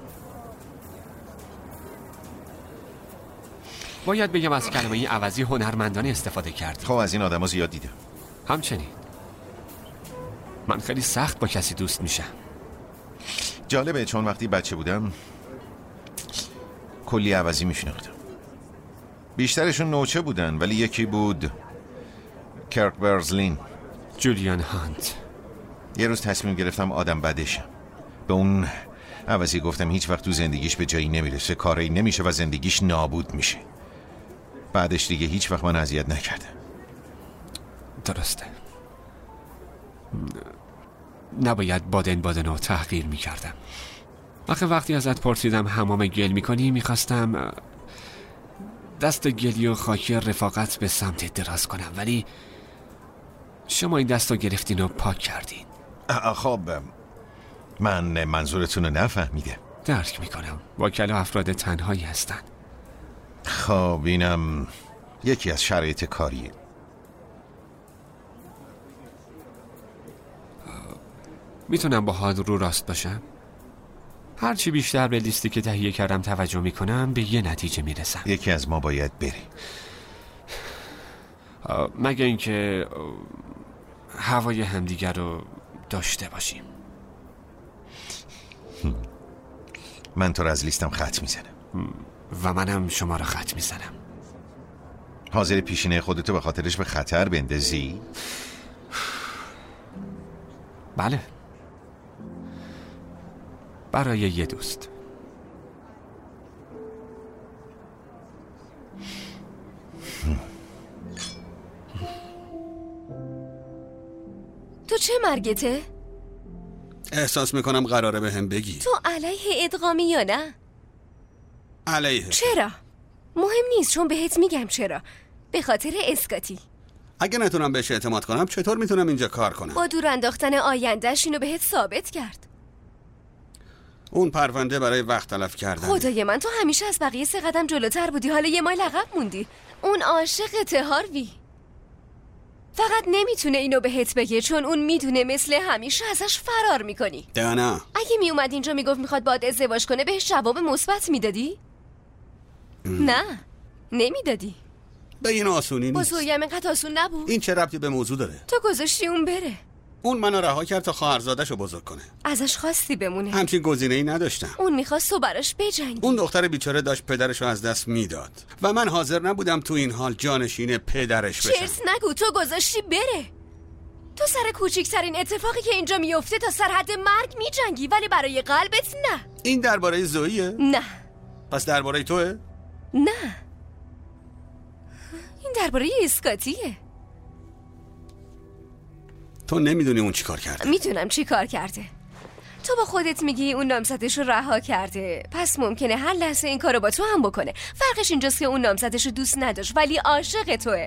[SPEAKER 15] باید بگم از کلمه عوضی هنرمندانه استفاده کردی.
[SPEAKER 3] خب از این آدم‌ها زیاد دیدم.
[SPEAKER 15] همچنین من خیلی سخت با کسی دوست میشم.
[SPEAKER 3] جالبه چون وقتی بچه بودم کلی عوضی میشناختم. بیشترشون نوچه بودن ولی یکی بود کرک برزلین.
[SPEAKER 15] جولیان هانت.
[SPEAKER 3] یه روز تصمیم گرفتم آدم بدشم. به اون عوضی گفتم هیچ وقت تو زندگیش به جایی نمیرسه، کاری نمیشه و زندگیش نابود میشه. بعدش دیگه هیچ وقت من اذیت نکردم.
[SPEAKER 15] درسته. نباید بادن رو تحقیر میکردم. آخه وقتی ازت پرسیدم حمام گل میکنی میخواستم دست گلی و خاکی رفاقت به سمت دراز کنم، ولی شما این دست رو گرفتین و پاک کردین.
[SPEAKER 3] خب من منظورتون رو نفهمیدم.
[SPEAKER 15] درک میکنم، وکلا افراد تنهایی هستن.
[SPEAKER 3] خب اینم یکی از شرایط کاریه.
[SPEAKER 15] میتونم با حال رو راست باشم؟ هرچی بیشتر به لیستی که تهیه کردم توجه میکنم به یه نتیجه میرسم.
[SPEAKER 3] یکی از ما باید بره.
[SPEAKER 15] مگه اینکه هوای همدیگر رو داشته باشیم.
[SPEAKER 3] من تو رو از لیستم خط میزنم.
[SPEAKER 15] و منم شما رو خط میزنم.
[SPEAKER 3] حاضر پیشینه خودتو به خاطرش به خطر بندازی؟
[SPEAKER 15] بله، برای یه دوست.
[SPEAKER 4] تو چه مرگته؟
[SPEAKER 5] احساس میکنم قراره به هم بگی.
[SPEAKER 4] تو علیه ادغامی یا نه؟
[SPEAKER 5] علیه.
[SPEAKER 4] چرا؟ مهم نیست چون بهت میگم چرا. به خاطر اسکاتی.
[SPEAKER 5] اگه نتونم بهش اعتماد کنم چطور میتونم اینجا کار کنم؟
[SPEAKER 4] با دور انداختن آیندهش اینو بهت ثابت کرد.
[SPEAKER 5] اون پرونده برای وقت تلف کردن.
[SPEAKER 4] خدای من، تو همیشه از بقیه 3 قدم جلوتر بودی، حالا یه مایل عقب موندی. اون عاشقته هاروی. فقط نمیتونه اینو بهت بگه چون اون میدونه مثل همیشه ازش فرار میکنی.
[SPEAKER 5] دانا،
[SPEAKER 4] اگه میومد اینجا میگفت میخواد باهات ازدواج کنه بهش جواب مثبت میدادی؟ نه، نمیدادی.
[SPEAKER 5] به این آسونی نیست.
[SPEAKER 4] بزرگم اینقدر آسون نبود.
[SPEAKER 5] این چه ربطی به موضوع داره؟
[SPEAKER 4] تو گذاشتی اون بره.
[SPEAKER 5] اون منو رها کرد تا خواهرزاده‌شو بزرگ کنه.
[SPEAKER 4] ازش خواستی بمونه.
[SPEAKER 5] همچین گزینه‌ای نداشتم.
[SPEAKER 4] اون میخواست تو براش بجنگی.
[SPEAKER 5] اون دختر بیچاره داشت پدرشو از دست میداد و من حاضر نبودم تو این حال جانشین پدرش بشم.
[SPEAKER 4] چرت نگو، تو گذاشتی بره. تو سر کوچکترین اتفاقی که اینجا میفته تا سر حد مرگ میجنگی، ولی برای قلبت نه.
[SPEAKER 5] این درباره زوییه؟
[SPEAKER 4] نه.
[SPEAKER 5] پس درباره توئه؟
[SPEAKER 4] نه. این درباره اسکاتیه.
[SPEAKER 5] تو نمیدونی اون چی کار کرده.
[SPEAKER 4] میدونم چی کار کرده. تو با خودت میگی اون نامزدش رو رها کرده، پس ممکنه هر لحظه این کارو با تو هم بکنه. فرقش اینجاست که اون نامزدش رو دوست نداشت ولی عاشق توه.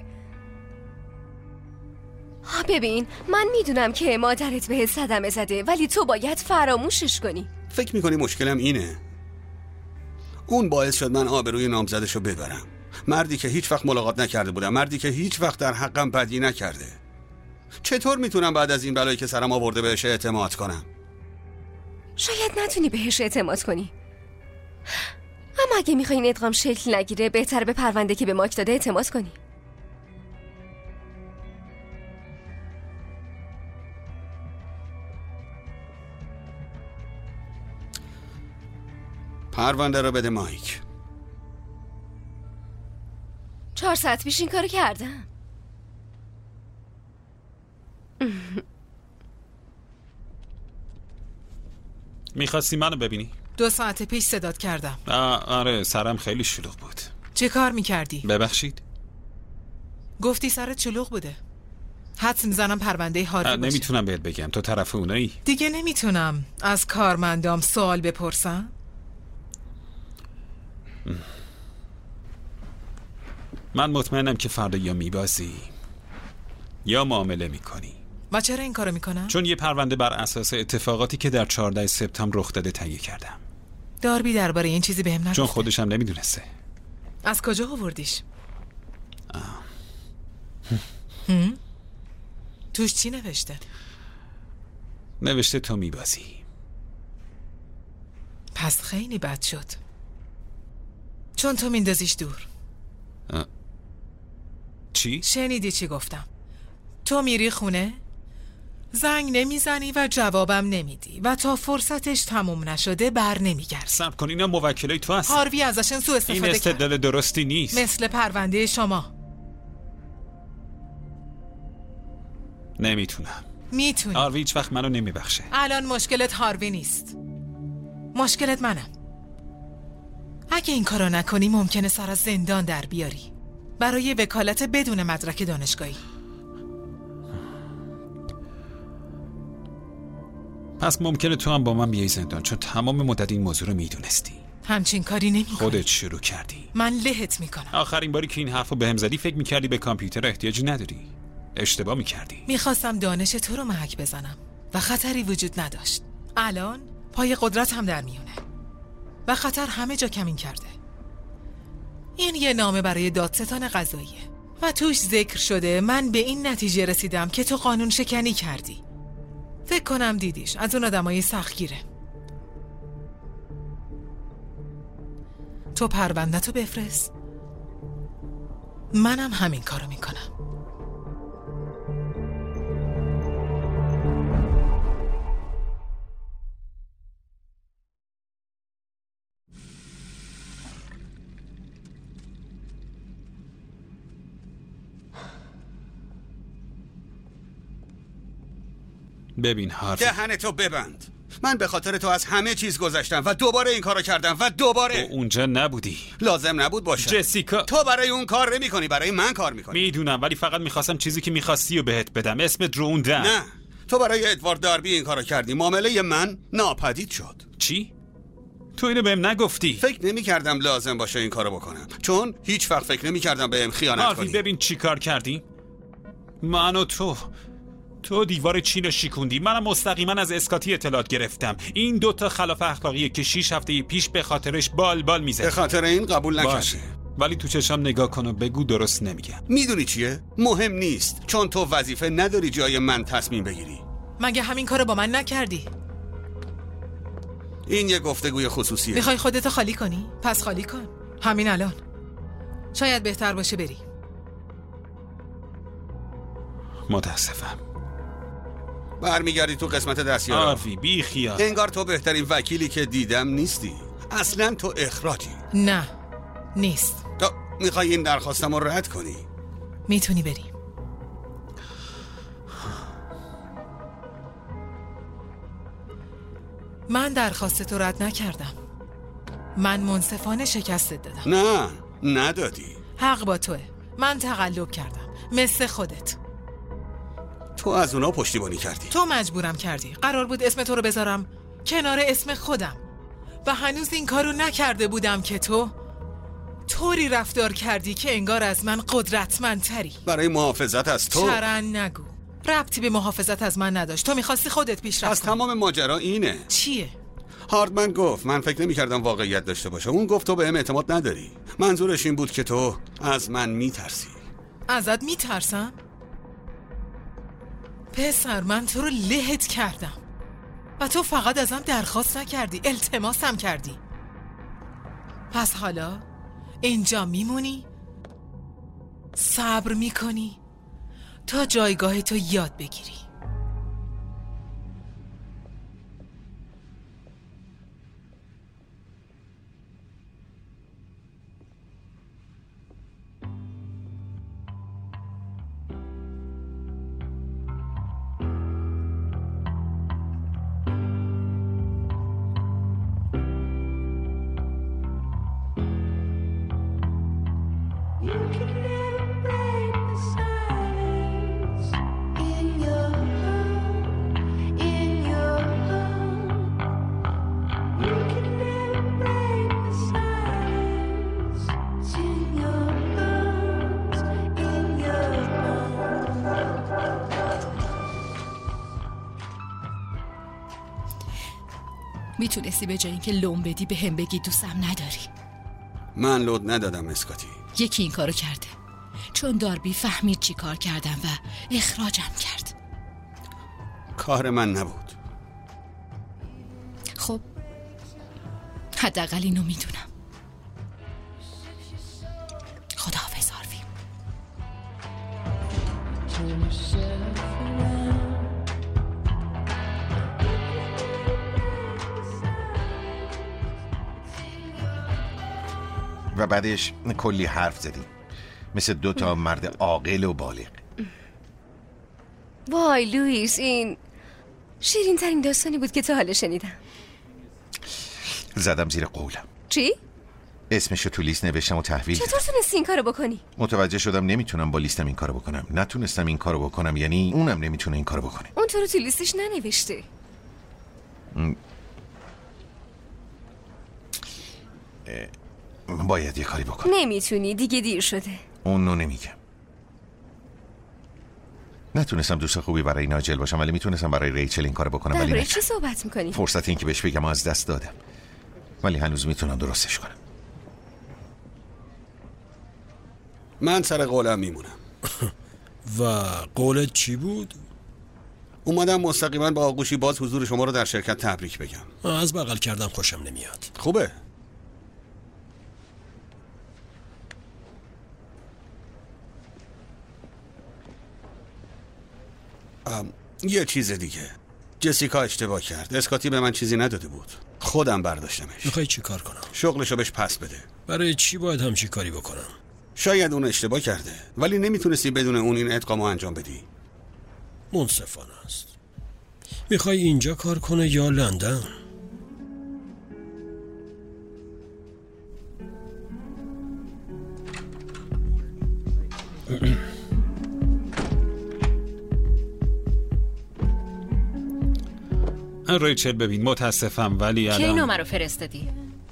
[SPEAKER 4] ببین، من میدونم که مادرت بهت صدمه زده، ولی تو باید فراموشش کنی.
[SPEAKER 5] فکر میکنی مشکلم اینه؟ اون باعث شد من آبروی نامزدش رو ببرم. مردی که هیچ وقت ملاقات نکرده بودم، مردی که هیچ وقت در حقم بدی نکرده. چطور میتونم بعد از این بلایی که سرم آورده بهش اعتماد کنم؟
[SPEAKER 4] شاید نتونی بهش اعتماد کنی، اما اگه میخوای این ادغام شکل نگیره بهتر به پرونده که به ماک داده اعتماد کنی.
[SPEAKER 5] پرونده رو بده مایک.
[SPEAKER 4] 4 ساعت پیش این کارو کردم.
[SPEAKER 1] میخواستی منو ببینی؟
[SPEAKER 7] 2 ساعت پیش صدات کردم.
[SPEAKER 1] آره، سرم خیلی شلوغ بود.
[SPEAKER 7] چه کار میکردی؟
[SPEAKER 1] ببخشید؟
[SPEAKER 7] گفتی سرت شلوغ بوده. حدس میزنم پرونده هاروی باشه.
[SPEAKER 1] نمیتونم بهت بگم، تو طرف اونایی.
[SPEAKER 7] دیگه نمیتونم از کارمندام سوال بپرسم؟
[SPEAKER 1] من مطمئنم که فردا یا میبازی یا معامله میکنی.
[SPEAKER 7] و چرا این کارو میکنم؟
[SPEAKER 1] چون یه پرونده بر اساس اتفاقاتی که در 14 سپتامبر رخ داده تهیه کردم.
[SPEAKER 7] داربی درباره این چیزی بهم نگفته.
[SPEAKER 1] چون خودش هم نمیدونسته.
[SPEAKER 7] از کجا آوردیش؟ توش چی نوشته؟
[SPEAKER 1] نوشته تو میبازی.
[SPEAKER 7] پس خیلی بد شد، چون تو میندازیش دور.
[SPEAKER 1] چی؟
[SPEAKER 7] شنیدی چی گفتم؟ تو میری خونه، زنگ نمیزنی و جوابم نمیدی و تا فرصتش تموم نشده بر نمیگردی.
[SPEAKER 1] صبر کن، اینا موکلای تو هست.
[SPEAKER 7] هاروی ازشون سوء استفاده
[SPEAKER 1] این استدلال درستی نیست.
[SPEAKER 7] مثل پرونده شما.
[SPEAKER 1] نمیتونم.
[SPEAKER 7] میتونی.
[SPEAKER 1] هاروی هیچ وقت منو نمیبخشه.
[SPEAKER 7] الان مشکلت هاروی نیست، مشکلت منم. اگه این کارو نکنی ممکنه سر از زندان در بیاری برای وکالت بدون مدرک دانشگاهی.
[SPEAKER 1] پس ممکنه تو هم با من بیای زندان، چون تمام مدت این موضوع رو میدونستی.
[SPEAKER 7] همچین کاری نمی‌کنی.
[SPEAKER 1] خودت شروع کردی.
[SPEAKER 7] من لهت میکنم.
[SPEAKER 1] آخرین باری که این حرفو بهم زدی فکر میکردی به کامپیوتر احتیاجی نداری. اشتباه میکردی.
[SPEAKER 7] میخواستم دانش تو رو محک بزنم و خطری وجود نداشت. الان پای قدرت هم در میونه و خطر همه جا کمین کرده. این یه نامه برای دادستان قضاییه و توش ذکر شده من به این نتیجه رسیدم که تو قانون شکنی کردی. فکر کنم دیدیش، از اون آدمای سختگیره. تو پرونده‌تو بفرست، منم همین کارو میکنم.
[SPEAKER 1] ببین هاروی،
[SPEAKER 5] دهنتو ببند. من به خاطر تو از همه چیز گذشتم و دوباره این کارو کردم و دوباره.
[SPEAKER 1] تو اونجا نبودی.
[SPEAKER 5] لازم نبود باشه.
[SPEAKER 1] جسیکا،
[SPEAKER 5] تو برای اون کار نمی کنی، برای من کار میکنی.
[SPEAKER 1] میدونم، ولی فقط میخواستم چیزی که میخواستی رو بهت بدم. اسمت روندم.
[SPEAKER 5] نه، تو برای ادوارد داربی این کارو کردی. معامله من ناپدید شد.
[SPEAKER 1] چی؟ تو اینو بهم نگفتی.
[SPEAKER 5] فکر نمی کردم لازم باشه این کارو بکنم، چون هیچ وقت فکر نمی کردم بهم خیانت کنی.
[SPEAKER 1] ببین چی کار کردی؟ من و تو دیوار چین رو شیکوندی. منم مستقیما از اسکاتی اطلاعات گرفتم. این 2 خلاف اخلاقیه که 6 هفته پیش به خاطرش بال میزد.
[SPEAKER 5] به خاطر این قبول نکردی.
[SPEAKER 1] ولی تو چشم نگاه کن و بگو درست نمیگم.
[SPEAKER 5] میدونی چیه؟ مهم نیست، چون تو وظیفه نداری جای من تصمیم بگیری.
[SPEAKER 7] مگه همین کارو با من نکردی؟
[SPEAKER 5] این یه گفتگوی خصوصیه.
[SPEAKER 7] میخوای خودتو خالی کنی؟ پس خالی کن همین الان. شاید بهتر باشه بری.
[SPEAKER 1] متاسفم.
[SPEAKER 5] برمیگردی تو قسمت دستیار.
[SPEAKER 1] آروی بی خیال.
[SPEAKER 5] انگار تو بهترین وکیلی که دیدم نیستی. اصلا تو اخراجی.
[SPEAKER 7] نه نیست.
[SPEAKER 5] تو میخوای این درخواستم رو رد کنی؟
[SPEAKER 7] میتونی بریم. من درخواست تو رد نکردم. من منصفانه شکستت دادم.
[SPEAKER 5] نه ندادی.
[SPEAKER 7] حق با توه. من تقلب کردم مثل خودت.
[SPEAKER 5] تو از اونا پشتیبانی کردی.
[SPEAKER 7] تو مجبورم کردی. قرار بود اسم تو رو بذارم کنار اسم خودم و هنوز این کارو نکرده بودم که تو طوری رفتار کردی که انگار از من قدرتمندتری.
[SPEAKER 5] برای محافظت از تو.
[SPEAKER 7] چرن نگو. ربطی به محافظت از من نداشت. تو میخواستی خودت پیشرفت کنی.
[SPEAKER 5] از تمام ماجرا اینه.
[SPEAKER 7] چیه؟
[SPEAKER 5] هاردمن گفت من فکر نمی‌کردم واقعیت داشته باشه. اون گفت تو بهم اعتماد نداری. منظورش این بود که تو از من میترسی.
[SPEAKER 7] ازت میترسم؟ پسر من تو رو لهت کردم و تو فقط ازم درخواست نکردی، التماسم کردی. پس حالا اینجا میمونی، صبر میکنی تا جایگاه تو یاد بگیری.
[SPEAKER 6] میتونستی به جای اینکه لوم بدی به هم بگی دوستم نداری.
[SPEAKER 5] من لود ندادم اسکاتی.
[SPEAKER 6] یکی این کارو کرده، چون داربی فهمید چی کار کردم و اخراجم کرد.
[SPEAKER 5] کار من نبود.
[SPEAKER 6] خب حداقل اینو میدونم. خداحافظ آروی.
[SPEAKER 3] و بعدش کلی حرف زدیم مثل 2 مرد عاقل و بالغ.
[SPEAKER 4] وای لوئیس، این شیرین ترین داستانی بود که تا حالا شنیدم.
[SPEAKER 3] زدم زیر قولم.
[SPEAKER 4] چی؟
[SPEAKER 3] اسمشو تو لیست نوشتم و تحویل
[SPEAKER 4] چطور تونستی این کارو بکنی؟
[SPEAKER 3] متوجه شدم نمیتونم با لیستم این کارو بکنم. نتونستم این کارو بکنم، یعنی اونم نمیتونه این کارو بکنه.
[SPEAKER 4] اون تو رو تو لیستش ننوشته.
[SPEAKER 3] باید یه کاری بکنم.
[SPEAKER 4] نمیتونی، دیگه دیر شده.
[SPEAKER 3] اونو نمیگم. نتونستم دوست خوبی برای ناجل باشم، ولی میتونستم برای ریچل این کارو بکنم. ولی
[SPEAKER 4] درباره چی صحبت میکنی؟
[SPEAKER 3] فرصت این که بهش بگم از دست دادم، ولی هنوز میتونم درستش کنم.
[SPEAKER 5] من سر قولم میمونم.
[SPEAKER 13] و قولت چی بود؟
[SPEAKER 5] اومدم مستقیما با آغوشی باز حضور شما رو در شرکت تبریک بگم.
[SPEAKER 13] از بغل کردم خوشم نمیاد.
[SPEAKER 5] خوبه. یه چیز دیگه، جسیکا اشتباه کرد. اسکاتی به من چیزی نداده بود، خودم برداشتمش.
[SPEAKER 13] میخوای چی کار کنم؟
[SPEAKER 5] شغلشو بهش پس بده.
[SPEAKER 13] برای چی باید همچی کاری بکنم؟
[SPEAKER 5] شاید اون اشتباه کرده، ولی نمیتونستی بدون اون این ادغامو انجام بدی.
[SPEAKER 13] منصفانه است. میخوای اینجا کار کنه یا لندن؟
[SPEAKER 1] ریچل ببین، متاسفم ولی
[SPEAKER 2] کی نامه رو فرستادی؟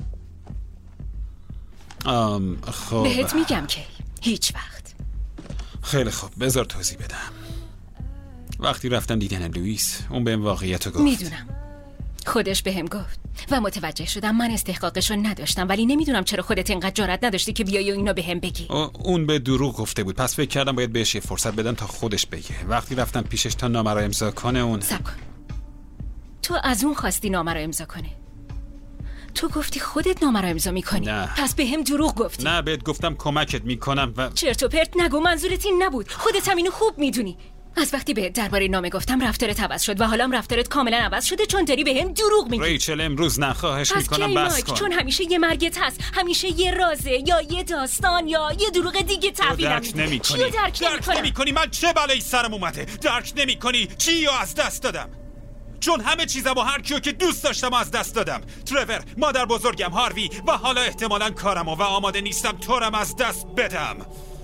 [SPEAKER 1] خب
[SPEAKER 2] بهت میگم که هیچ وقت.
[SPEAKER 1] خیلی خوب، بذار توضیح بدم. وقتی رفتم دیدن لوئیس، اون بهم واقعیت رو گفت.
[SPEAKER 2] میدونم، خودش بهم گفت و متوجه شدم من استحقاقش رو نداشتم، ولی نمیدونم چرا خودت اینقدر جرئت نداشتی که بیای و اینا بهم بگی.
[SPEAKER 1] اون به دروغ گفته بود، پس فکر کردم باید بهش یه فرصت بدم تا خودش بگه. وقتی رفتم پیشش تا نامه رو امضا کنه، اون
[SPEAKER 2] صبر کن. تو از اون خواستی نامه رو امضا کنه؟ تو گفتی خودت نامه رو امضا میکنی؟
[SPEAKER 1] نه.
[SPEAKER 2] پس بهم دروغ گفتی.
[SPEAKER 1] نه، بهت گفتم کمکت میکنم و
[SPEAKER 2] چرت و پرت نگو، منظورت این نبود. خودت هم اینو خوب میدونی. از وقتی بهت درباره نامه گفتم رفتارت عوض شد و حالا رفتارت کاملا عوض شده چون داری بهم دروغ میگی.
[SPEAKER 1] ریچل امروز نه، خواهش میکنم بس کن.
[SPEAKER 2] چون همیشه یه مرگت هست، همیشه یه رازه یا یه داستان یا یه دروغ دیگه تحویلم میدی. چیو درک
[SPEAKER 1] نمیکنی؟ من چه بلایی سرم اومده؟ درک نمیکنی چیو از دست دادم؟ چون همه چیزم و هر کیو که دوست داشتم از دست دادم. ترور، مادر بزرگم، هاروی و حالا احتمالاً کارمو و آماده نیستم تورم از دست بدم.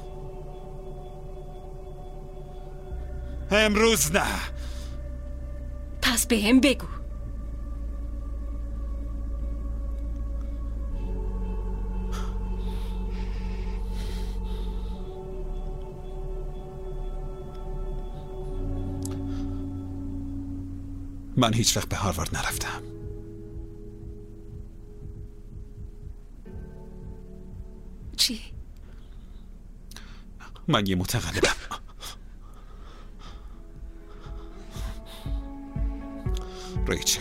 [SPEAKER 1] امروز نه.
[SPEAKER 2] پس بهم بگو.
[SPEAKER 1] من هیچ وقت به هاروارد نرفتم.
[SPEAKER 2] چی؟
[SPEAKER 1] من یه متقلبم. ریچل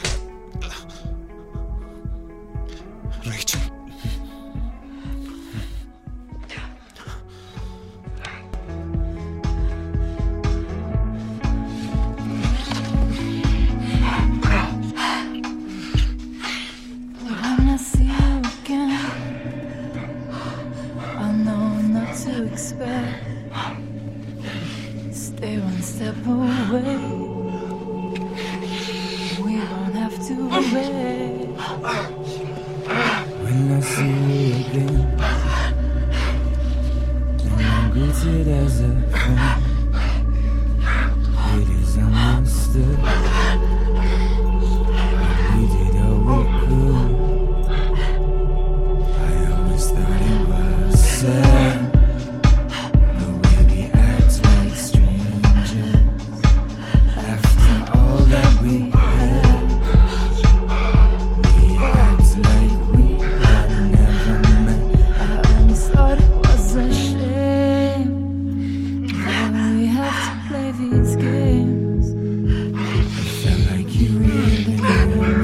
[SPEAKER 17] Stay one step away. We won't have to wait. When I see you again, and I'm greeted as a friend, it is understood. We did all we could. I always thought it was sad.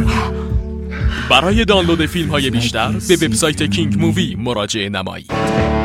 [SPEAKER 14] برای دانلود فیلم‌های بیشتر به وبسایت کینگ مووی مراجعه نمایید.